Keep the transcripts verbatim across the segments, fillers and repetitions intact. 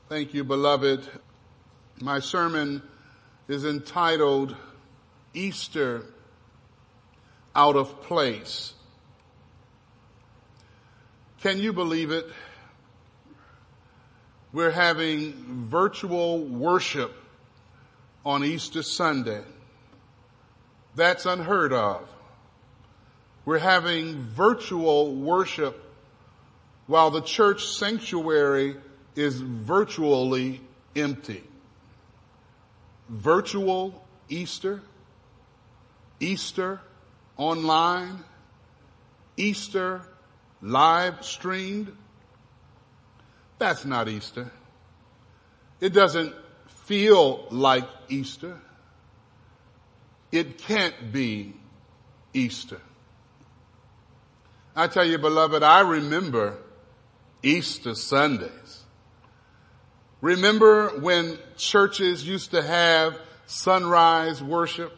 Thank you, beloved. My sermon is entitled Easter Out of Place. Can you believe it? We're having virtual worship on Easter Sunday. That's unheard of. We're having virtual worship while the church sanctuary is virtually empty. Virtual Easter, Easter online, Easter live streamed. That's not Easter. It doesn't feel like Easter. It can't be Easter. I tell you, beloved, I remember Easter Sundays. Remember when churches used to have sunrise worship?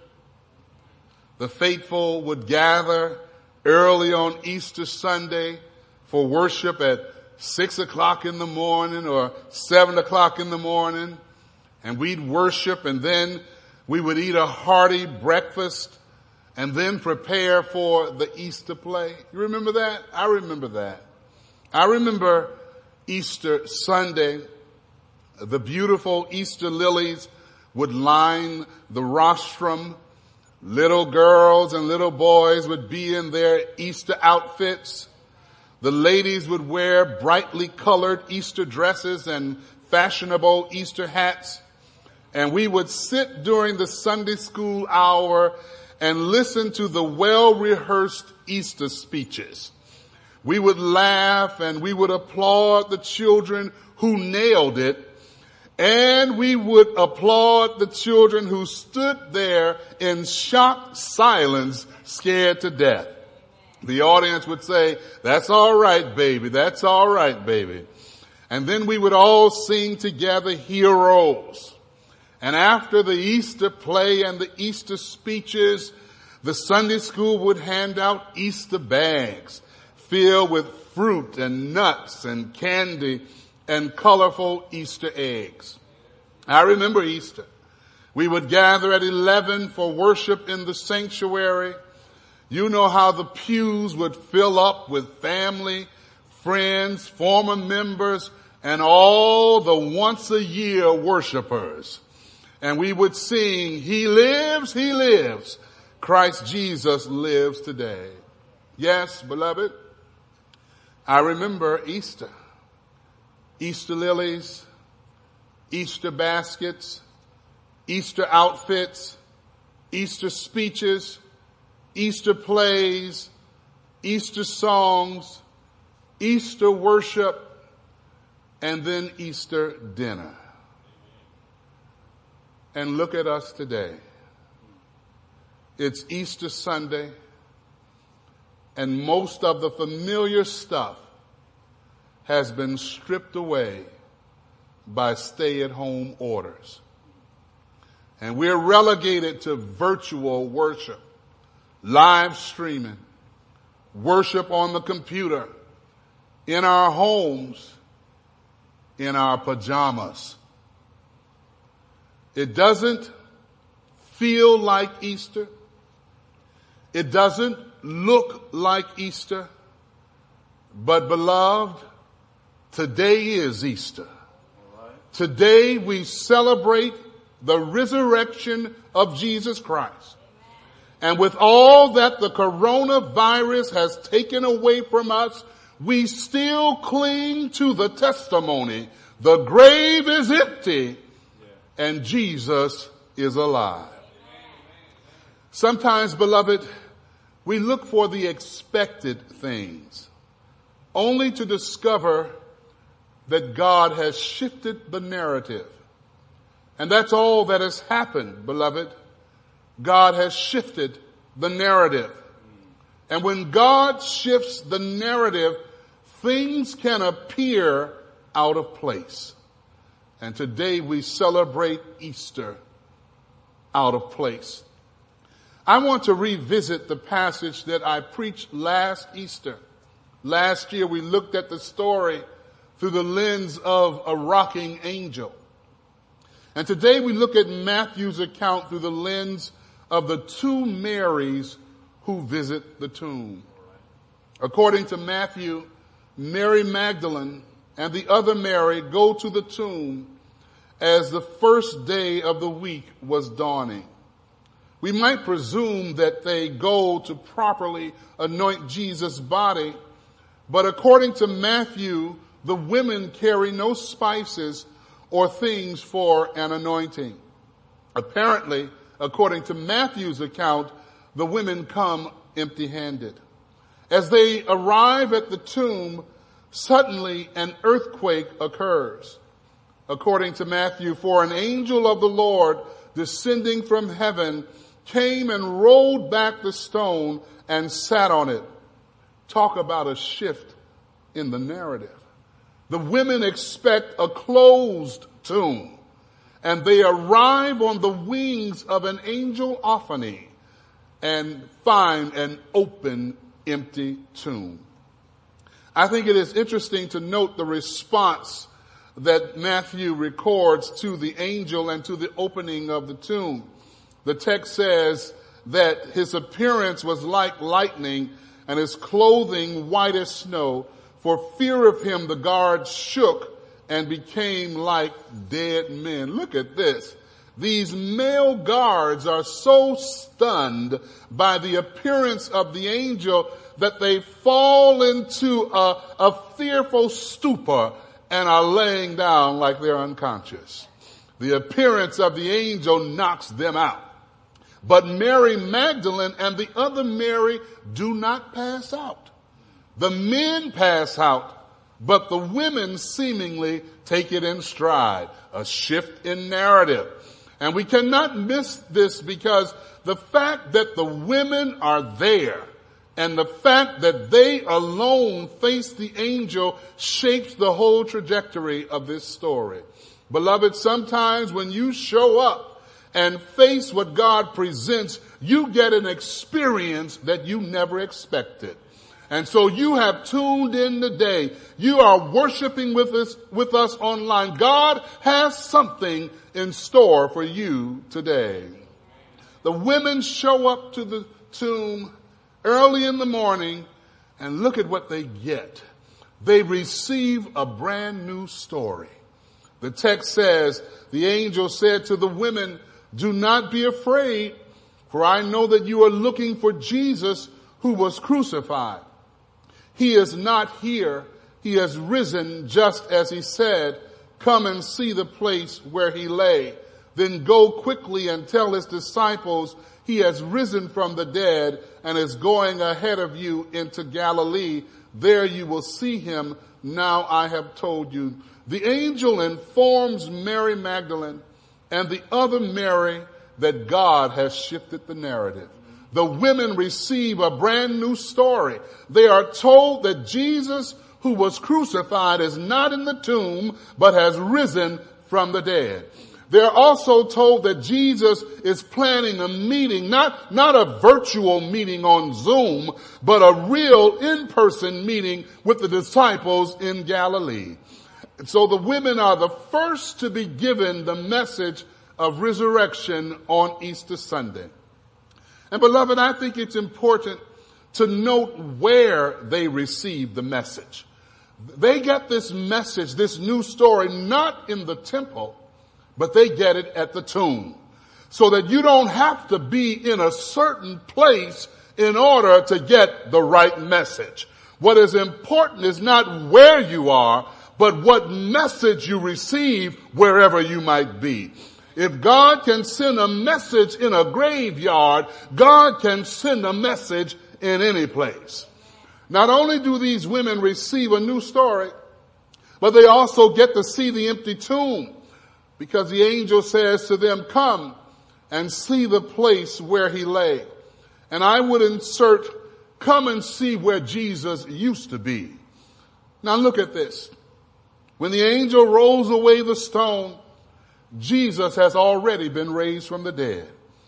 The faithful would gather early on Easter Sunday for worship at six o'clock in the morning or seven o'clock in the morning. And we'd worship, and then we would eat a hearty breakfast and then prepare for the Easter play. You remember that? I remember that. I remember Easter Sunday. The beautiful Easter lilies would line the rostrum. Little girls and little boys would be in their Easter outfits. The ladies would wear brightly colored Easter dresses and fashionable Easter hats. And we would sit during the Sunday school hour and listen to the well-rehearsed Easter speeches. We would laugh and we would applaud the children who nailed it. And we would applaud the children who stood there in shocked silence, scared to death. The audience would say, "That's all right, baby. That's all right, baby." And then we would all sing together Heroes. And after the Easter play and the Easter speeches, the Sunday school would hand out Easter bags filled with fruit and nuts and candy and colorful Easter eggs. I remember Easter. We would gather at eleven for worship in the sanctuary. You know how the pews would fill up with family, friends, former members, and all the once a year worshipers. And we would sing, "He lives, He lives. Christ Jesus lives today." Yes, beloved, I remember Easter. Easter lilies, Easter baskets, Easter outfits, Easter speeches, Easter plays, Easter songs, Easter worship, and then Easter dinner. And look at us today. It's Easter Sunday, and most of the familiar stuff has been stripped away by stay-at-home orders. And we're relegated to virtual worship, live streaming, worship on the computer, in our homes, in our pajamas. It doesn't feel like Easter. It doesn't look like Easter. But beloved, today is Easter. Today we celebrate the resurrection of Jesus Christ. And with all that the coronavirus has taken away from us, we still cling to the testimony. The grave is empty and Jesus is alive. Sometimes, beloved, we look for the expected things, only to discover that God has shifted the narrative. And that's all that has happened, beloved. God has shifted the narrative. And when God shifts the narrative, things can appear out of place. And today we celebrate Easter out of place. I want to revisit the passage that I preached last Easter. Last year we looked at the story through the lens of a rocking angel. And today we look at Matthew's account through the lens of the two Marys who visit the tomb. According to Matthew, Mary Magdalene and the other Mary go to the tomb as the first day of the week was dawning. We might presume that they go to properly anoint Jesus' body, but according to Matthew, the women carry no spices or things for an anointing. Apparently, according to Matthew's account, the women come empty-handed. As they arrive at the tomb, suddenly an earthquake occurs. According to Matthew, for an angel of the Lord descending from heaven came and rolled back the stone and sat on it. Talk about a shift in the narrative. The women expect a closed tomb, and they arrive on the wings of an angelophany and find an open, empty tomb. I think it is interesting to note the response that Matthew records to the angel and to the opening of the tomb. The text says that his appearance was like lightning and his clothing white as snow. For fear of him, the guards shook and became like dead men. Look at this. These male guards are so stunned by the appearance of the angel that they fall into a, a fearful stupor and are laying down like they're unconscious. The appearance of the angel knocks them out. But Mary Magdalene and the other Mary do not pass out. The men pass out, but the women seemingly take it in stride. A shift in narrative. And we cannot miss this because the fact that the women are there and the fact that they alone face the angel shapes the whole trajectory of this story. Beloved, sometimes when you show up and face what God presents, you get an experience that you never expected. And so you have tuned in today. You are worshiping with us, with us online. God has something in store for you today. The women show up to the tomb early in the morning, and look at what they get. They receive a brand new story. The text says, the angel said to the women, do not be afraid, for I know that you are looking for Jesus who was crucified. He is not here. He has risen just as he said. Come and see the place where he lay. Then go quickly and tell his disciples he has risen from the dead and is going ahead of you into Galilee. There you will see him. Now I have told you. The angel informs Mary Magdalene and the other Mary that God has shifted the narrative. The women receive a brand new story. They are told that Jesus, who was crucified, is not in the tomb, but has risen from the dead. They're also told that Jesus is planning a meeting, not, not a virtual meeting on Zoom, but a real in-person meeting with the disciples in Galilee. So the women are the first to be given the message of resurrection on Easter Sunday. And beloved, I think it's important to note where they received the message. They get this message, this new story, not in the temple, but they get it at the tomb. So that you don't have to be in a certain place in order to get the right message. What is important is not where you are, but what message you receive wherever you might be. If God can send a message in a graveyard, God can send a message in any place. Not only do these women receive a new story, but they also get to see the empty tomb, because the angel says to them, come and see the place where he lay. And I would insert, come and see where Jesus used to be. Now look at this. When the angel rolls away the stone, Jesus has already been raised from the dead.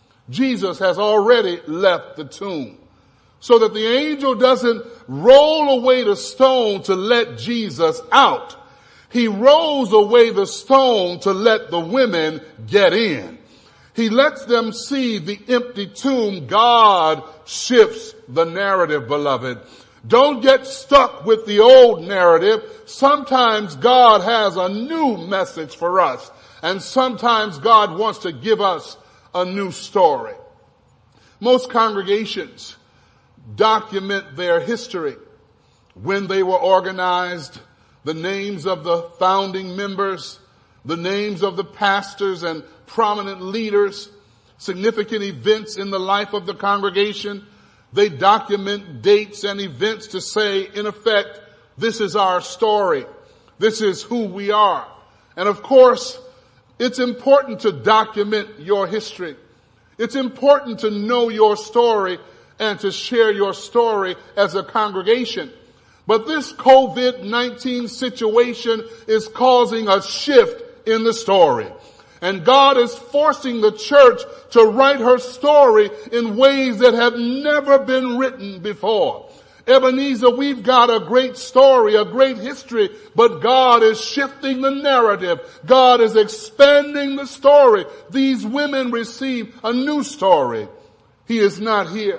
Jesus has already left the tomb. So that the angel doesn't roll away the stone to let Jesus out. He rolls away the stone to let the women get in. He lets them see the empty tomb. God shifts the narrative, beloved. Don't get stuck with the old narrative. Sometimes God has a new message for us, and sometimes God wants to give us a new story. Most congregations document their history, when they were organized, the names of the founding members, the names of the pastors and prominent leaders, significant events in the life of the congregation. They document dates and events to say, in effect, this is our story. This is who we are. And of course, it's important to document your history. It's important to know your story and to share your story as a congregation. But this COVID nineteen situation is causing a shift in the story. And God is forcing the church to write her story in ways that have never been written before. Ebenezer, we've got a great story, a great history, but God is shifting the narrative. God is expanding the story. These women receive a new story. He is not here.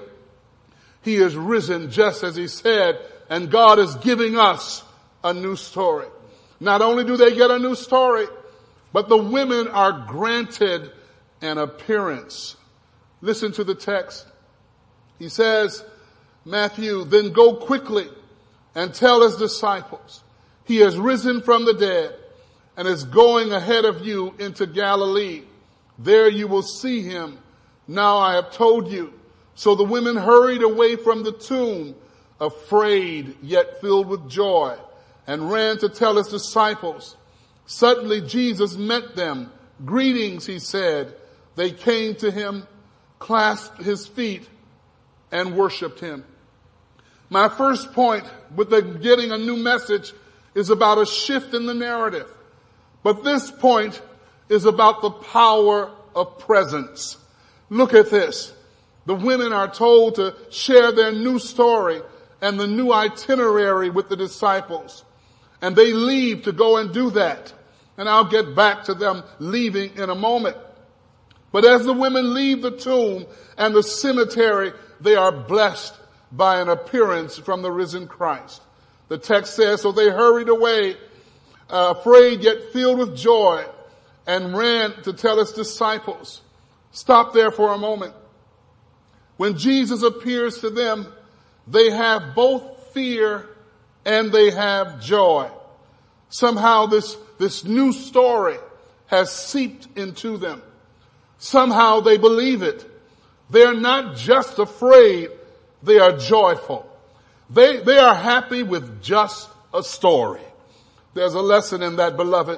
He is risen just as he said, and God is giving us a new story. Not only do they get a new story, but the women are granted an appearance. Listen to the text. He says, Matthew, then go quickly and tell his disciples, he has risen from the dead and is going ahead of you into Galilee. There you will see him. Now I have told you. So the women hurried away from the tomb, afraid yet filled with joy, and ran to tell his disciples. Suddenly Jesus met them. Greetings, he said. They came to him, clasped his feet, and worshiped him. My first point with the getting a new message is about a shift in the narrative. But this point is about the power of presence. Look at this. The women are told to share their new story and the new itinerary with the disciples. And they leave to go and do that. And I'll get back to them leaving in a moment. But as the women leave the tomb and the cemetery, they are blessed by an appearance from the risen Christ. The text says, so they hurried away, uh, afraid yet filled with joy, and ran to tell his disciples. Stop there for a moment. When Jesus appears to them, they have both fear and they have joy. Somehow this, this new story has seeped into them. Somehow they believe it. They're not just afraid, they are joyful. They, they are happy with just a story. There's a lesson in that, beloved.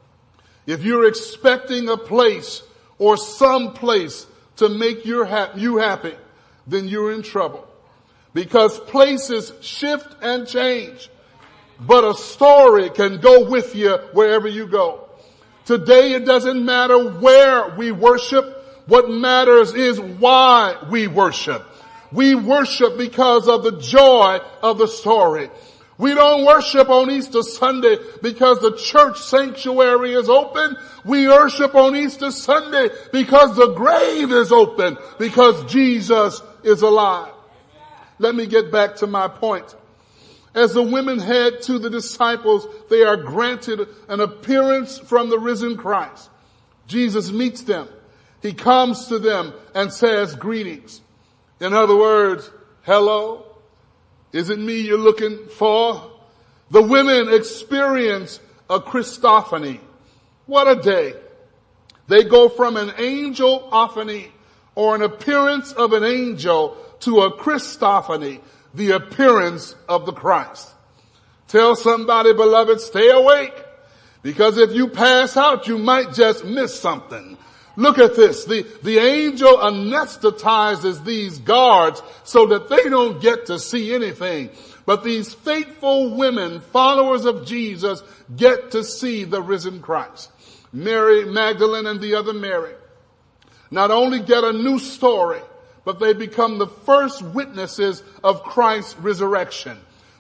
If you're expecting a place or some place to make your ha- you happy, then you're in trouble. Because places shift and change, but a story can go with you wherever you go. Today it doesn't matter where we worship. What matters is why we worship. We worship because of the joy of the story. We don't worship on Easter Sunday because the church sanctuary is open. We worship on Easter Sunday because the grave is open, because Jesus is alive. Let me get back to my point. As the women head to the disciples, they are granted an appearance from the risen Christ. Jesus meets them. He comes to them and says, greetings. In other words, hello. Is it me you're looking for? The women experience a Christophany. What a day. They go from an angelophany, or an appearance of an angel, to a Christophany, the appearance of the Christ. Tell somebody, beloved, stay awake, because if you pass out, you might just miss something. Look at this. The, the angel anesthetizes these guards so that they don't get to see anything. But these faithful women, followers of Jesus, get to see the risen Christ. Mary Magdalene and the other Mary not only get a new story, but they become the first witnesses of Christ's resurrection.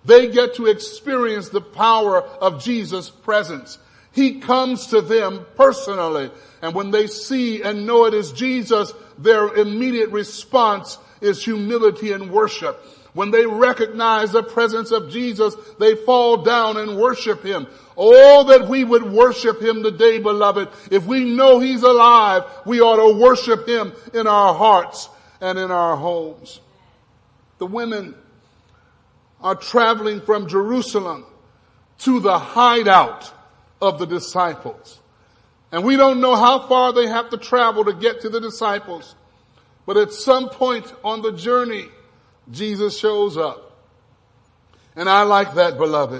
They get to experience the power of Jesus' presence. He comes to them personally. And when they see and know it is Jesus, their immediate response is humility and worship. When they recognize the presence of Jesus, they fall down and worship him. Oh, that we would worship him today, beloved. If we know he's alive, we ought to worship him in our hearts and in our homes. The women are traveling from Jerusalem to the hideout of the disciples. And we don't know how far they have to travel to get to the disciples. But at some point on the journey, Jesus shows up. And I like that, beloved.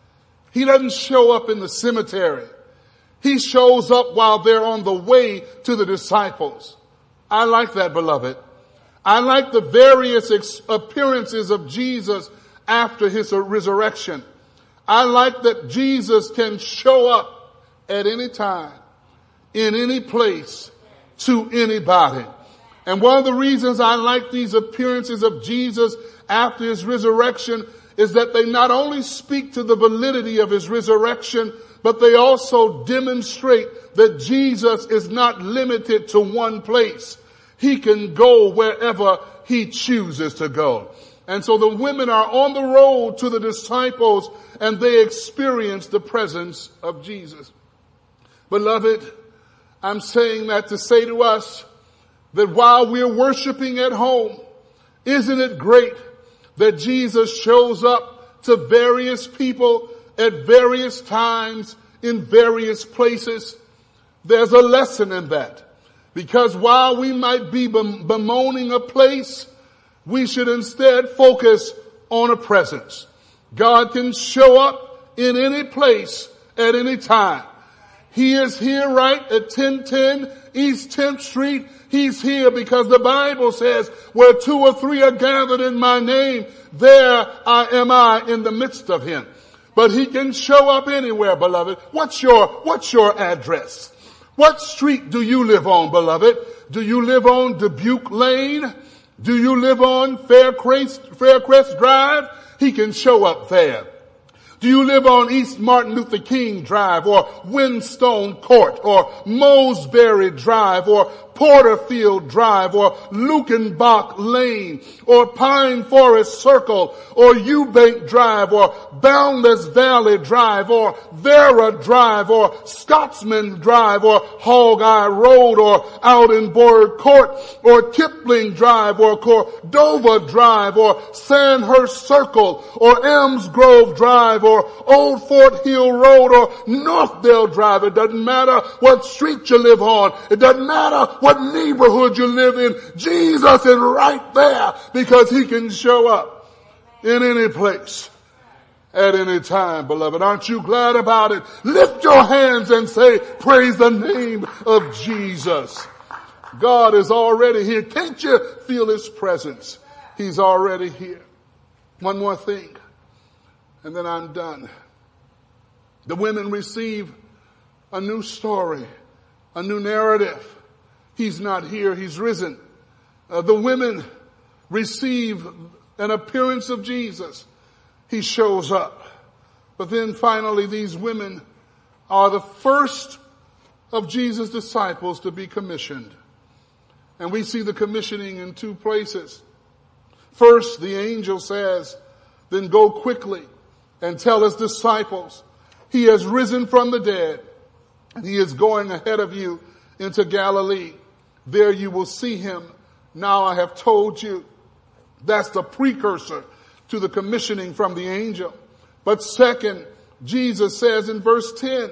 He doesn't show up in the cemetery. He shows up while they're on the way to the disciples. I like that, beloved. I like the various ex- appearances of Jesus after his resurrection. I like that Jesus can show up at any time, in any place, to anybody. And one of the reasons I like these appearances of Jesus after his resurrection is that they not only speak to the validity of his resurrection, but they also demonstrate that Jesus is not limited to one place. He can go wherever he chooses to go. And so the women are on the road to the disciples and they experience the presence of Jesus. Beloved, I'm saying that to say to us that while we're worshiping at home, isn't it great that Jesus shows up to various people at various times in various places? There's a lesson in that. Because while we might be bemoaning a place, we should instead focus on a presence. God can show up in any place at any time. He is here right at ten ten East tenth Street. He's here because the Bible says where two or three are gathered in my name, there I am I in the midst of him. But he can show up anywhere, beloved. What's your, what's your address? What street do you live on, beloved? Do you live on Dubuque Lane? Do you live on Faircrest, Faircrest Drive? He can show up there. Do you live on East Martin Luther King Drive or Windstone Court or Mosbury Drive or Porterfield Drive or Lukenbach Lane or Pine Forest Circle or Eubank Drive or Boundless Valley Drive or Vera Drive or Scotsman Drive or Hog Eye Road or Aldenburg Court or Kipling Drive or Cordova Drive or Sandhurst Circle or Elms Grove Drive or Old Fort Hill Road or Northdale Drive. It doesn't matter what street you live on. It doesn't matter what neighborhood you live in. Jesus is right there because he can show up in any place at any time, beloved. Aren't you glad about it? Lift your hands and say, praise the name of Jesus. God is already here. Can't you feel his presence? He's already here. One more thing, and then I'm done. The women receive a new story, a new narrative. He's not here, he's risen. Uh, the women receive an appearance of Jesus. He shows up. But then finally these women are the first of Jesus' disciples to be commissioned. And we see the commissioning in two places. First, the angel says, then go quickly and tell his disciples, he has risen from the dead and he is going ahead of you into Galilee. There you will see him. Now I have told you. That's the precursor to the commissioning from the angel. But second, Jesus says in verse ten,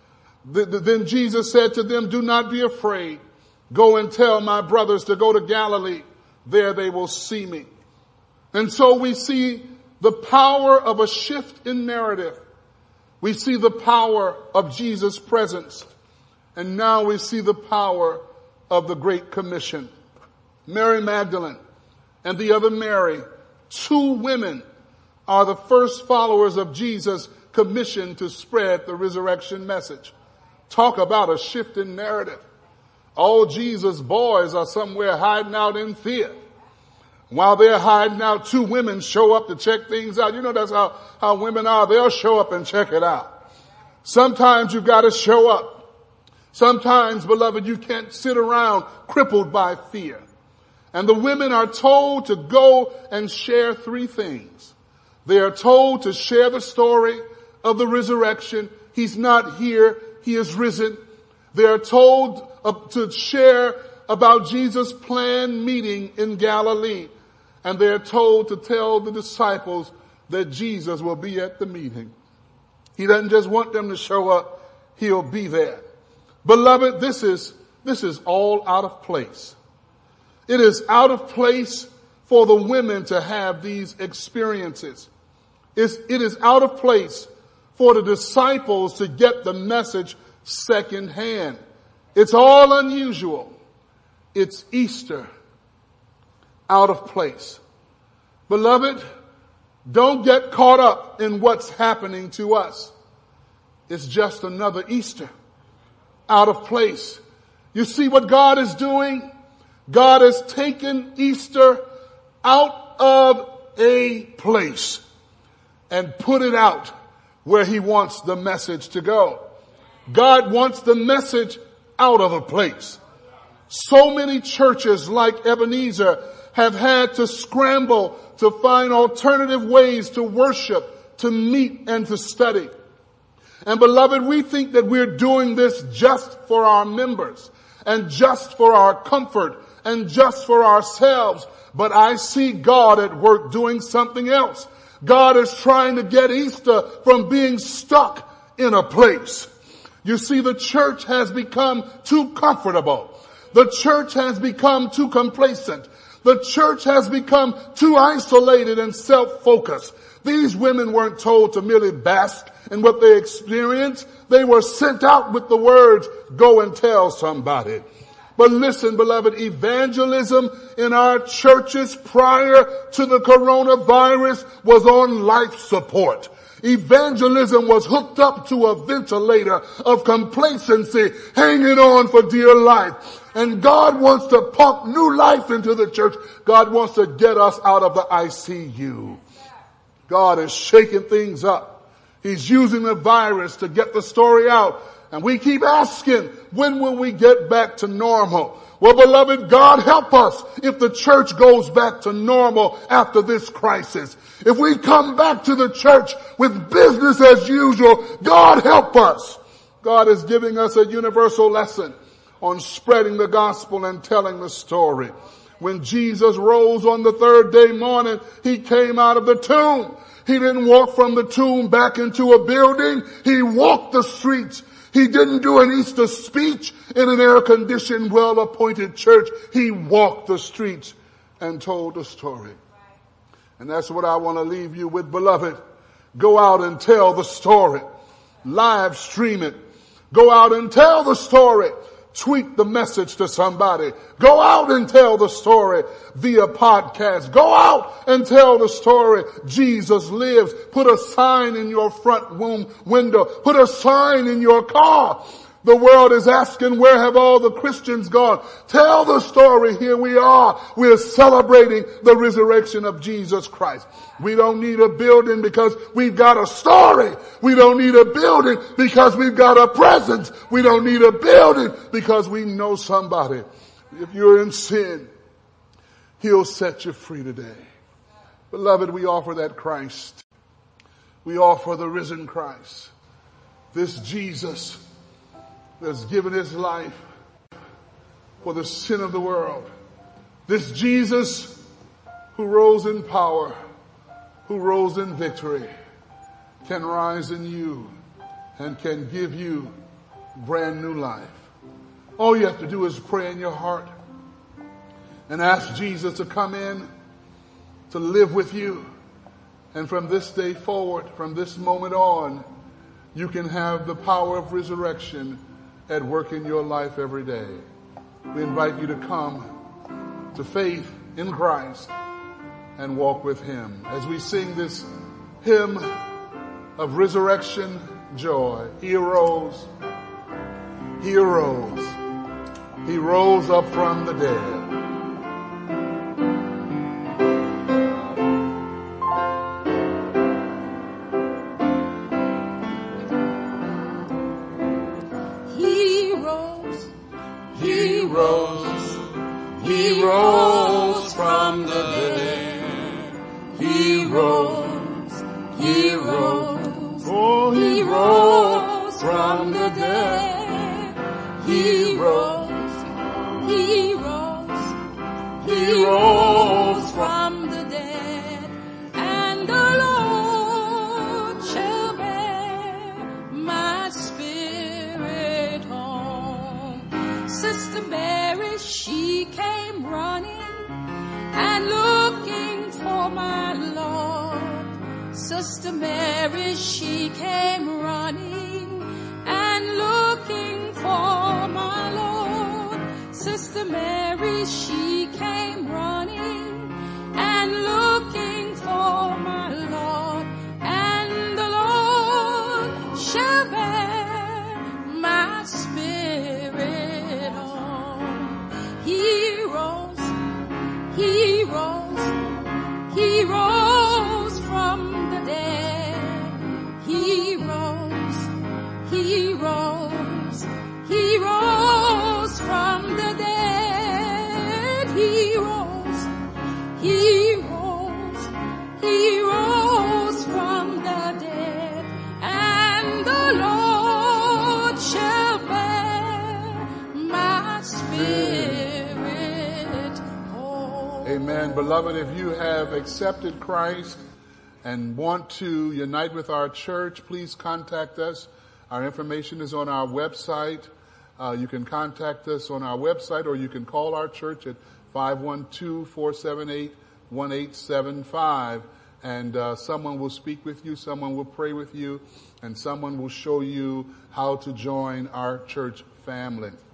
then Jesus said to them, do not be afraid. Go and tell my brothers to go to Galilee. There they will see me. And so we see the power of a shift in narrative. We see the power of Jesus' presence. And now we see the power of the Great Commission. Mary Magdalene and the other Mary, two women, are the first followers of Jesus commissioned to spread the resurrection message. Talk about a shift in narrative. All Jesus' boys are somewhere hiding out in fear. While they're hiding out, two women show up to check things out. You know that's how, how women are. They'll show up and check it out. Sometimes you've got to show up. Sometimes, beloved, you can't sit around crippled by fear. And the women are told to go and share three things. They are told to share the story of the resurrection. He's not here. He is risen. They are told uh, to share about Jesus' planned meeting in Galilee. And they're told to tell the disciples that Jesus will be at the meeting. He doesn't just want them to show up. He'll be there. Beloved, this is, this is all out of place. It is out of place for the women to have these experiences. It's, it is out of place for the disciples to get the message secondhand. It's all unusual. It's Easter. Out of place. Beloved, don't get caught up in what's happening to us. It's just another Easter. Out of place. You see what God is doing? God has taken Easter out of a place and put it out where he wants the message to go. God wants the message out of a place. So many churches like Ebenezer have had to scramble to find alternative ways to worship, to meet, and to study. And beloved, we think that we're doing this just for our members and just for our comfort and just for ourselves. But I see God at work doing something else. God is trying to get Easter from being stuck in a place. You see, the church has become too comfortable. The church has become too complacent. The church has become too isolated and self-focused. These women weren't told to merely bask in what they experienced. They were sent out with the words, go and tell somebody. But listen, beloved, evangelism in our churches prior to the coronavirus was on life support. Evangelism was hooked up to a ventilator of complacency, hanging on for dear life. And God wants to pump new life into the church. God wants to get us out of the I C U. God is shaking things up. He's using the virus to get the story out. And we keep asking, when will we get back to normal? Well, beloved, God help us if the church goes back to normal after this crisis. If we come back to the church with business as usual, God help us. God is giving us a universal lesson on spreading the gospel and telling the story. When Jesus rose on the third day morning, he came out of the tomb. He didn't walk from the tomb back into a building. He walked the streets. He didn't do an Easter speech in an air-conditioned, well-appointed church. He walked the streets and told the story. And that's what I want to leave you with, beloved. Go out and tell the story. Live stream it. Go out and tell the story. Tweet the message to somebody. Go out and tell the story via podcast. Go out and tell the story. Jesus lives. Put a sign in your front room window. Put a sign in your car. The world is asking, where have all the Christians gone? Tell the story. Here we are. We're celebrating the resurrection of Jesus Christ. We don't need a building because we've got a story. We don't need a building because we've got a presence. We don't need a building because we know somebody. If you're in sin, he'll set you free today. Beloved, we offer that Christ. We offer the risen Christ. This Jesus that's given his life for the sin of the world. This Jesus who rose in power, who rose in victory, can rise in you and can give you brand new life. All you have to do is pray in your heart and ask Jesus to come in, to live with you. And from this day forward, from this moment on, you can have the power of resurrection at work in your life every day. We invite you to come to faith in Christ and walk with him. As we sing this hymn of resurrection joy, he arose, he arose, he rose up from the dead. rose, He rose, He rose from the dead. He rose, He rose, oh, He rose from the dead. He rose, he rose, He rose from from the dead, and the Lord shall bear my spirit home. Sister Mary, she came running and looking for my Lord. Sister Mary, she came running and looking for my Lord. Sister Mary, she came running and looking for my Lord, and the Lord shall bear my spirit on. He rose, He rose, He rose from the dead. He rose, He rose, He rose from the dead. He rose, He rose, He rose from the dead, and the Lord shall bear my spirit home. Amen. Beloved, if you have accepted Christ and want to unite with our church, please contact us. Our information is on our website. Uh, you can contact us on our website, or you can call our church at five one two, four seven eight, one eight seven five. And uh, someone will speak with you, someone will pray with you, and someone will show you how to join our church family.